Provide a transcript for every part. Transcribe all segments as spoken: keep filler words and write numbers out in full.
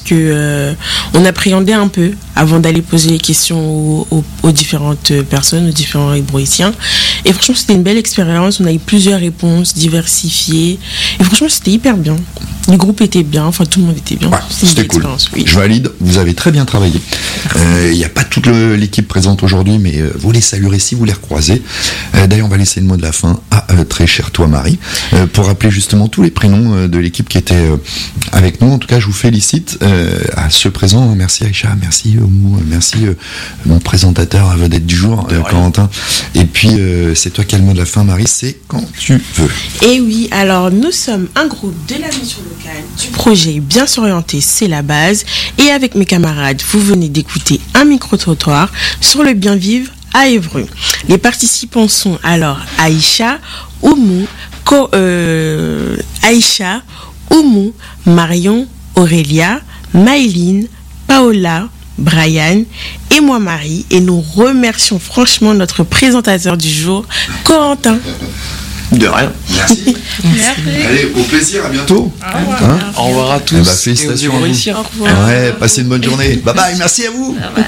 que euh, on appréhendait un peu avant d'aller poser les questions aux, aux, aux différentes personnes, aux différents hébréiciens. Et franchement, c'était une belle expérience. On a eu plusieurs réponses diversifiées. Et franchement, c'était hyper bien. Le groupe était bien, enfin tout le monde était bien. Ouais, c'était cool. Oui. Je valide, vous avez très bien travaillé. Il n'y euh, a pas toute le, l'équipe présente aujourd'hui, mais euh, vous les saluerez si vous les recroisez. Euh, d'ailleurs, on va laisser le mot de la fin à euh, très cher toi Marie, euh, pour rappeler justement tous les prénoms euh, de l'équipe qui était euh, avec nous. En tout cas, je vous félicite euh, à ceux présents. Merci Aïcha, merci Oumou, merci euh, mon présentateur à vedette du jour, euh, Corentin. Et puis, euh, c'est toi qui as le mot de la fin, Marie, c'est quand tu veux. Et oui, alors nous sommes un groupe de la mission locale du projet Bien s'orienter, c'est la base. Et avec mes camarades, vous venez d'écouter un micro-trottoir sur le bien vivre à Évreux. Les participants sont alors Aïcha, Oumou, Co- euh, Aïcha, Oumou, Marion, Aurélia, Maïline, Paola, Brian et moi Marie. Et nous remercions franchement notre présentateur du jour, Corentin. De rien. Merci. Merci. Allez, au plaisir, à bientôt. Au revoir, hein au revoir à tous. Eh bah, félicitations à vous. Au revoir. Ouais, passez une bonne journée. Bye bye, merci à vous. Bye bye.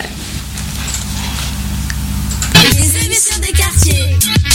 Les émissions des quartiers.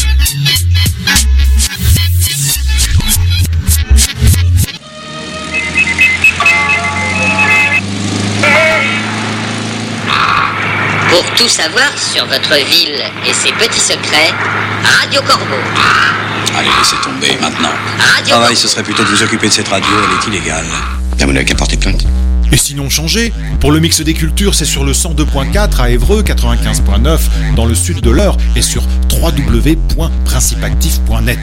Pour tout savoir sur votre ville et ses petits secrets, Radio Corbeau. Allez, laissez tomber maintenant. Radio Travail, Corbeau. ce serait plutôt de vous occuper de cette radio, elle est illégale. Vous n'avez qu'à porter plainte. Et sinon changez. Pour le mix des cultures, c'est sur le cent deux point quatre à Évreux, quatre-vingt-quinze point neuf dans le sud de l'Eure et sur w w w point principactif point net.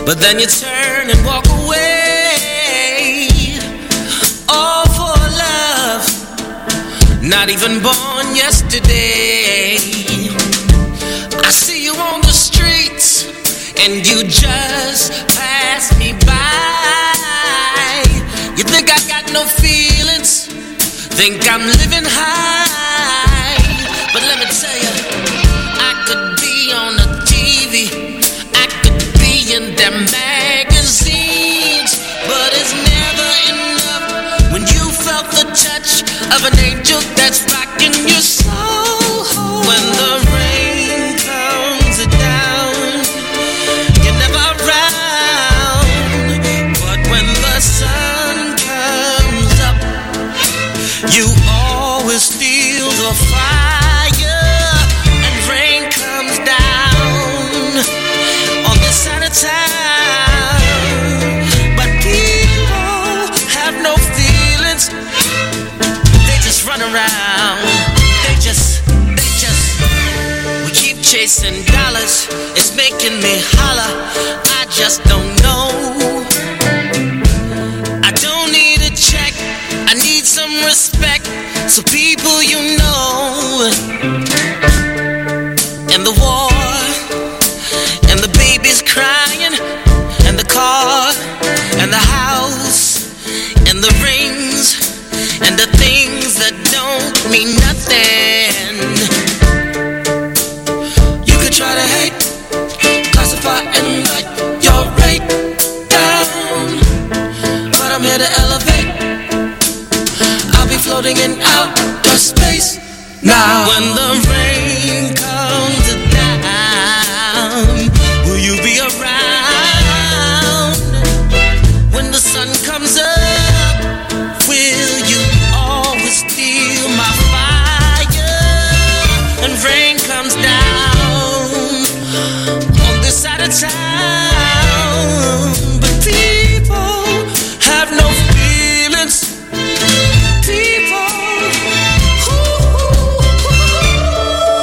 but then you turn and walk away. All for love, not even born yesterday. I see you on the streets and you just pass me by. You think I got no feelings, think I'm living high. But let me tell you, I could be on the T V, I could be in them magazines, but it's never enough when you felt the touch of an angel that's rocking your soul. When the rain comes down, you're never around, but when the sun comes up, you always feel the fire, and rain comes down on this side of town. But people have no feelings, they just run around, they just, they just, we keep chasing dollars, it's making me holler, I just don't know. I don't need a check, I need some respect, so people you know. And the war, and the babies crying, and the car, and the house, and the rings, and the things that don't mean nothing. You could try to hate, classify and write your rate down, but I'm here to elevate. I'll be floating in outer space now. When the rain comes down, will you be around? When the sun comes up, will you always feel my fire? And rain comes down on this side of town, but people have no feelings. People, ooh, ooh, ooh.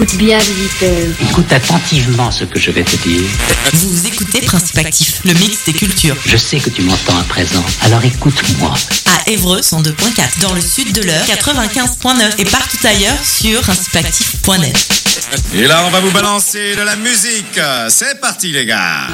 Écoute bien, visiteur. Écoute attentivement ce que je vais te dire. Vous écoutez Principe Actif, le mix des cultures. Je sais que tu m'entends à présent, alors écoute-moi. À Évreux, cent deux point quatre, dans le sud de l'Eure, quatre-vingt-quinze point neuf et partout ailleurs sur principe actif point net. Et là, on va vous balancer de la musique. C'est parti, les gars.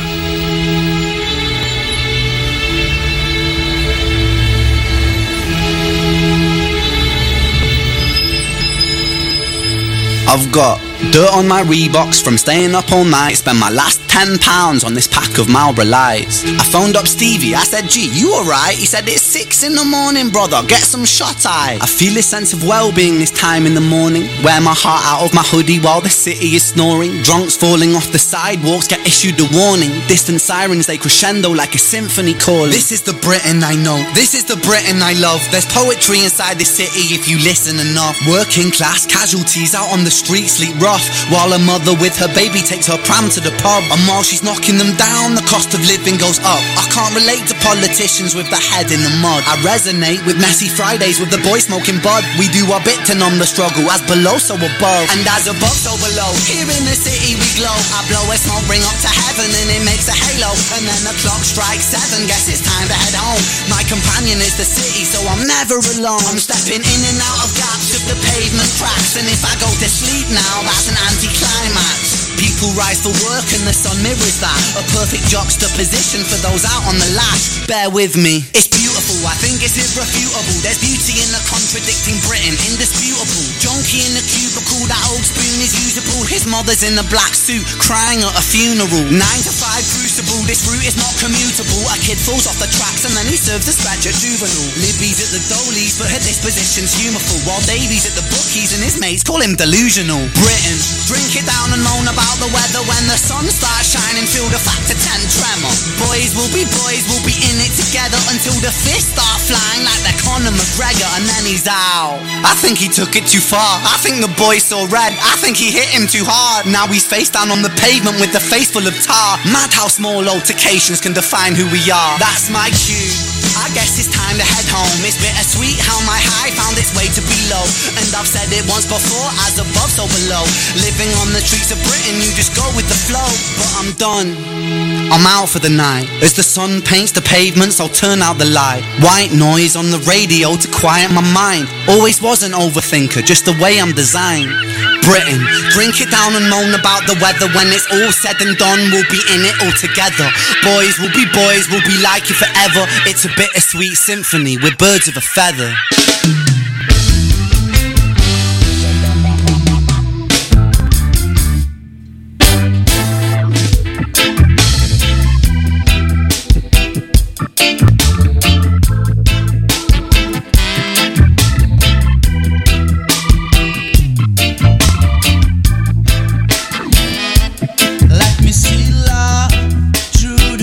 I've got dirt on my Reeboks from staying up all night. Spent my last ten pounds on this pack of Marlboro Lights. I phoned up Stevie, I said, G, you alright? He said, it's six in the morning, brother, get some shut-eye. I feel a sense of well-being this time in the morning. Wear my heart out of my hoodie while the city is snoring. Drunks falling off the sidewalks get issued a warning. Distant sirens, they crescendo like a symphony calling. This is the Britain I know, this is the Britain I love. There's poetry inside this city if you listen enough. Working class casualties out on the street sleep rough, while a mother with her baby takes her pram to the pub. And while she's knocking them down, the cost of living goes up. I can't relate to politicians with their head in the mud. I resonate with messy Fridays with the boys smoking bud. We do our bit to numb the struggle, as below so above, and as above so below. Here in the city we glow. I blow a smoke ring up to heaven and it makes a halo. And then the clock strikes seven, guess it's time to head home. My companion is the city, so I'm never alone. I'm stepping in and out of gaps of the pavement cracks, and if I go to sleep now, that's an anticlimax. People rise for work and the sun mirrors that. A perfect juxtaposition for those out on the lash. Bear with me, it's beautiful, I think it's irrefutable. There's beauty in the contradicting Britain, indisputable. Junkie in the cubicle, that old spoon is usable. His mother's in a black suit, crying at a funeral. Nine to five crucible, this route is not commutable. A kid falls off the tracks and then he serves a scratch at juvenile. Libby's at the Dolies, but her disposition's humorful, while Davy's at the bookies and his mates call him delusional. Britain, drink it down and moan about the weather when the sun starts shining. Feel the factor ten tremor. Boys will be boys, we'll be in it together until the fists start flying like they're Conor McGregor, and then he's out. I think he took it too far. I think the boy saw red. I think he hit him too hard. Now he's face down on the pavement with the face full of tar. Mad how small altercations can define who we are. That's my cue. I guess it's time to head home. It's bittersweet how my high found its way to below. And I've said it once before, as above so below. Living on the streets of Britain, you just go with the flow. But I'm done, I'm out for the night. As the sun paints the pavements, I'll turn out the light. White noise on the radio to quiet my mind. Always was an overthinker, just the way I'm designed. Britain, drink it down and moan about the weather. When it's all said and done, we'll be in it all together. Boys will be boys, we'll be like you forever. It's a bittersweet symphony, we're birds of a feather.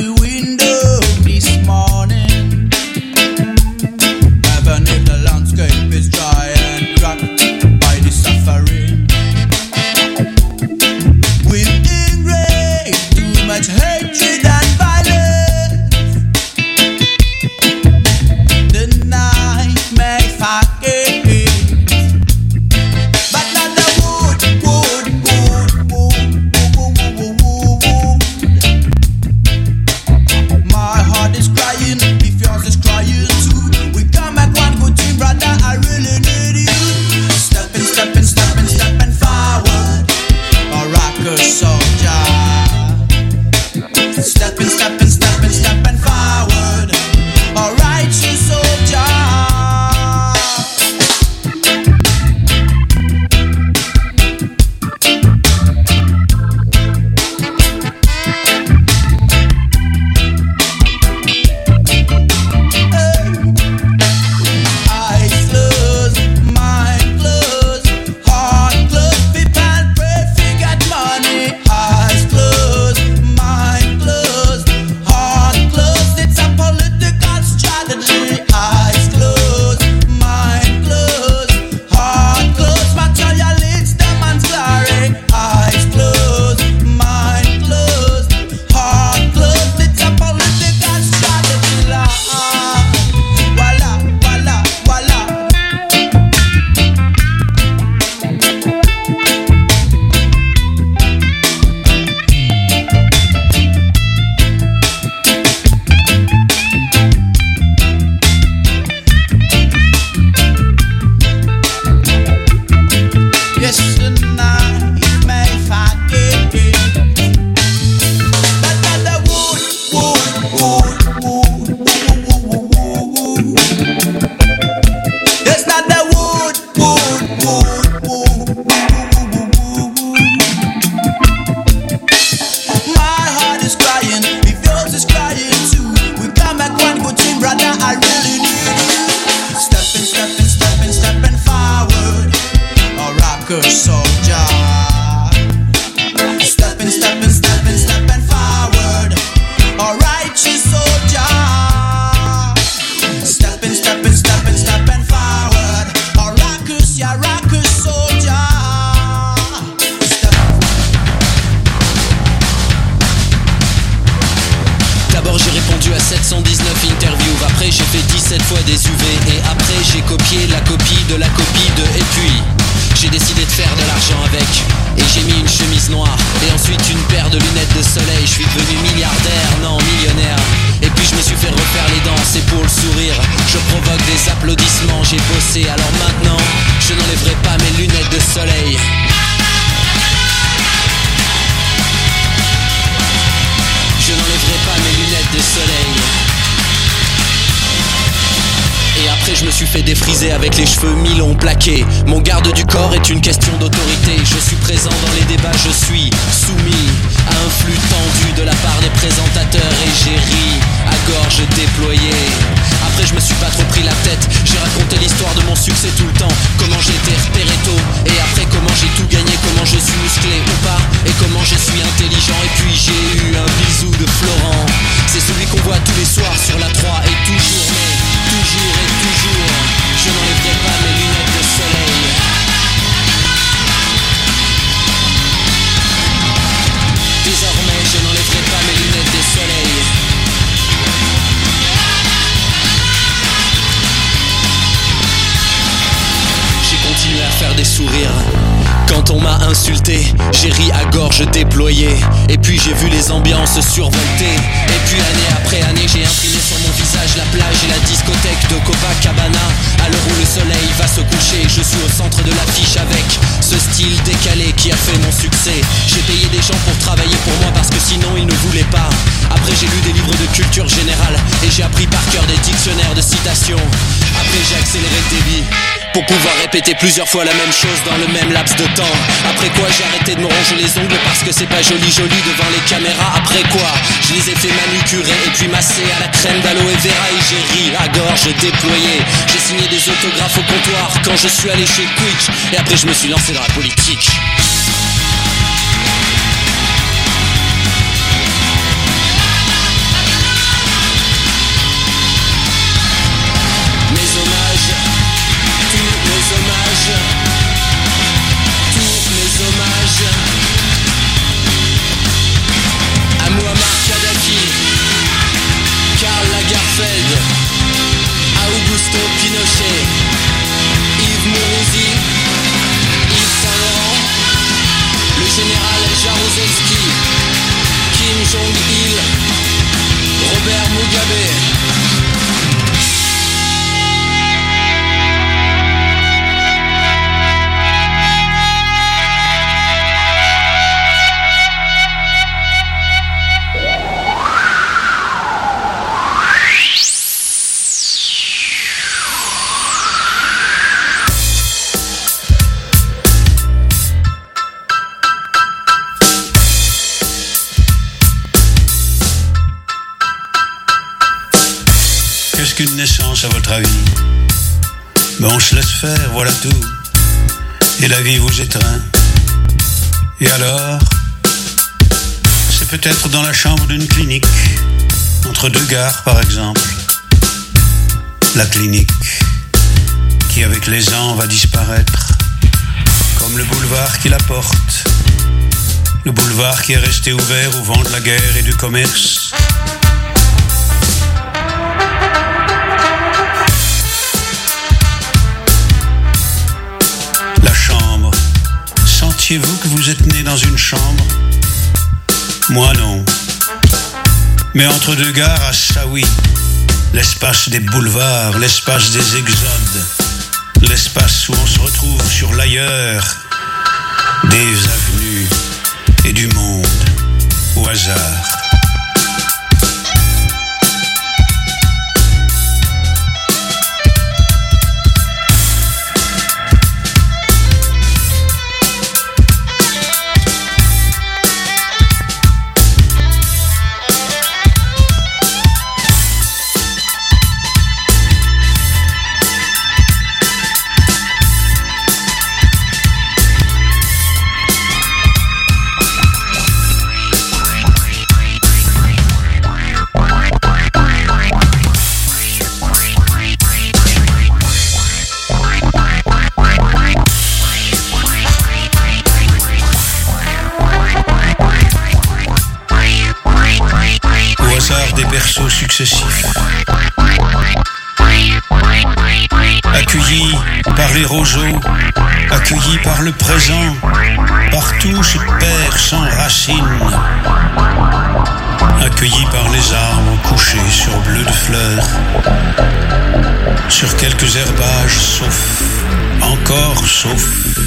Landscape de la copie de. Et puis j'ai décidé de faire de l'argent avec. Et j'ai mis une chemise noire et ensuite une paire de lunettes de soleil. Je suis devenu milliardaire, non millionnaire. Et puis je me suis fait refaire les dents, c'est pour le sourire. Je provoque des applaudissements, j'ai bossé. Alors maintenant, je n'enlèverai pas mes lunettes de soleil. Je n'enlèverai pas mes lunettes de soleil. Et après je me suis fait défriser avec les cheveux mi-longs plaqués. Mon garde du corps est une question d'autorité. Je suis présent dans les débats, je suis soumis à un flux tendu de la part des présentateurs. Et j'ai ri à gorge déployée. Après je me suis pas trop pris la tête. J'ai raconté l'histoire de mon succès tout le temps. Comment j'ai été repéré tôt. Et après comment j'ai tout gagné. Comment je suis musclé ou pas. Et comment je suis intelligent. Et puis j'ai eu un bisou de Florent. C'est celui qu'on voit tous les soirs sur la trois. Et toujours mais toujours et toujours, je n'enlèverai pas mes lunettes de soleil. Désormais, je n'enlèverai pas mes lunettes de soleil. J'ai continué à faire des sourires. Quand on m'a insulté, j'ai ri à gorge déployée. Et puis j'ai vu les ambiances survoltées. Et puis année après année, j'ai imprimé sur mon visage la plage et la discothèque de Copacabana. À l'heure où le soleil va se coucher, je suis au centre de l'affiche avec ce style décalé qui a fait mon succès. J'ai payé des gens pour travailler pour moi parce que sinon ils ne voulaient pas. Après j'ai lu des livres de culture générale et j'ai appris par cœur des dictionnaires de citations. Après j'ai accéléré le débit pour pouvoir répéter plusieurs fois la même chose dans le même laps de temps. Après quoi j'ai arrêté de me ronger les ongles parce que c'est pas joli joli devant les caméras. Après quoi je les ai fait manucurer et puis masser à la crème d'aloe vera. Et j'ai ri à gorge déployée. J'ai signé des autographes au comptoir quand je suis allé chez Quick. Et après je me suis lancé dans la politique. Mes hommages, tous mes hommages, tous mes hommages à Muammar Kadhafi, Karl Lagerfeld, à Augusto Pinochet, Yves Mourouzi, Yves Saint-Laurent, le général Jaruzelski, Kim Jong-il, Robert Mugabe. Qu'est-ce qu'une naissance à votre avis? Ben on se laisse faire, voilà tout. Et la vie vous étreint. Et alors? C'est peut-être dans la chambre d'une clinique, entre deux gares par exemple. La clinique, qui avec les ans va disparaître, comme le boulevard qui la porte. Le boulevard qui est resté ouvert au vent de la guerre et du commerce. La chambre. Sentiez-vous que vous êtes né dans une chambre? Moi non. Mais entre deux gares, à ça oui. L'espace des boulevards, l'espace des exodes. L'espace où on se retrouve sur l'ailleurs. Des avenues et du monde au hasard. Successifs. À accueilli par les roseaux, accueilli par le présent, partout se perd sans racines, accueilli par les arbres couchés sur bleu de fleurs, sur quelques herbages sauf, encore sauf,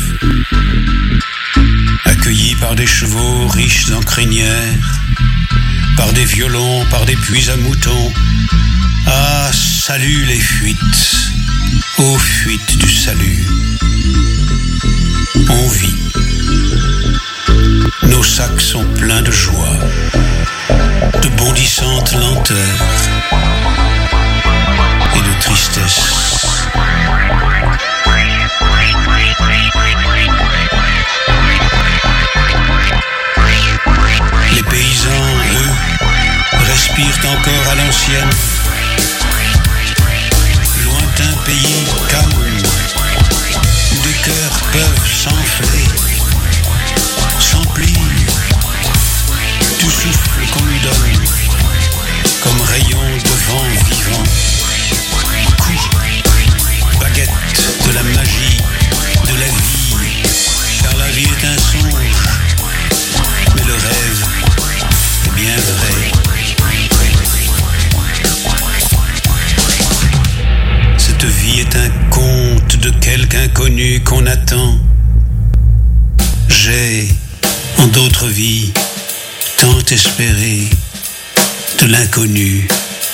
accueilli par des chevaux riches en crinières, par des violons, par des puits à moutons. Ah, salut les fuites, ô fuites du salut. On vit, nos sacs sont pleins de joie, de bondissantes lenteurs et de tristesse. Les paysans, eux, respirent encore à l'ancienne. Lointain pays calme, où des cœurs peuvent s'enfler, s'emplir du souffle qu'on lui donne, comme rayon de vent vivant. Coup, baguette de la magie, de la vie, car la vie est un songe, mais le rêve est bien vrai. Cette vie est un conte de quelque inconnu qu'on attend. J'ai, en d'autres vies, tant espéré de l'inconnu.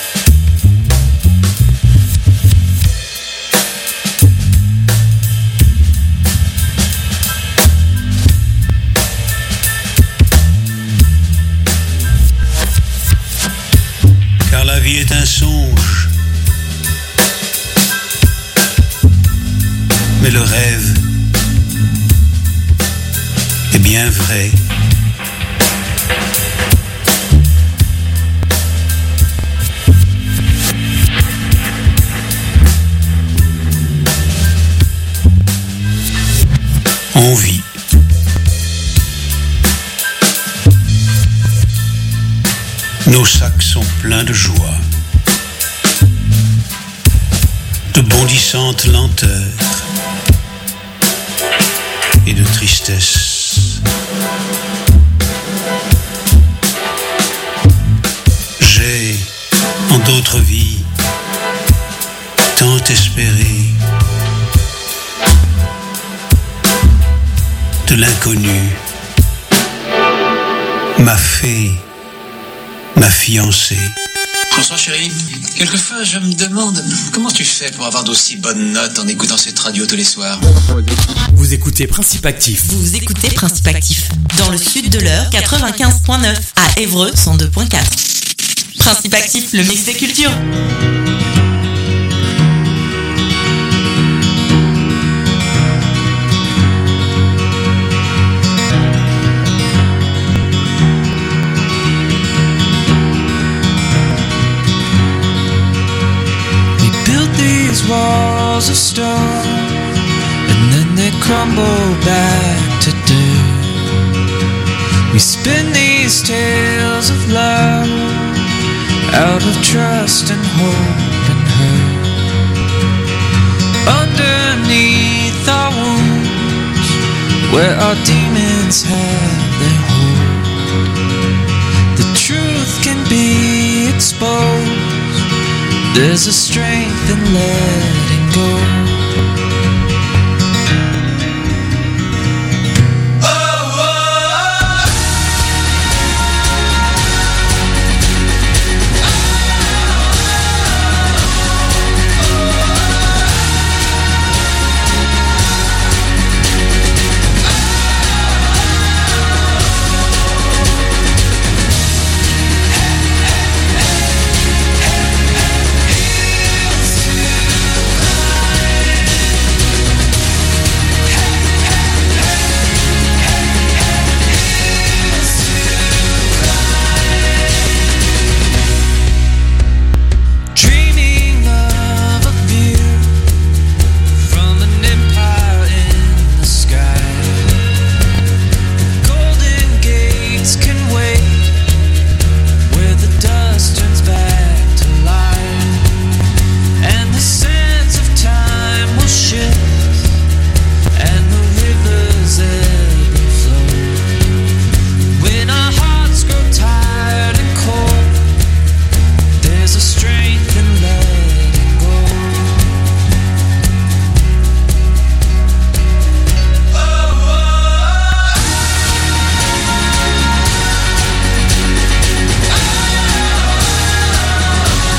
Car la vie est un songe, mais le rêve est bien vrai. On vit. Nos sacs sont pleins de joie, de bondissantes lenteurs et de tristesse. J'ai, en d'autres vies, tant espéré de l'inconnu, ma fée, ma fiancée. Bonsoir chérie, quelquefois je me demande comment tu fais pour avoir d'aussi bonnes notes en écoutant cette radio tous les soirs. Vous écoutez Principe Actif. Vous écoutez Principe Actif dans le sud de l'heure quatre-vingt-quinze point neuf à Évreux cent deux point quatre. Principe Actif, le mix des cultures. Walls of stone, and then they crumble back to dirt. We spin these tales of love out of trust and hope and hurt. Underneath our wounds, where our demons have their hold, the truth can be exposed. There's a strength in letting go.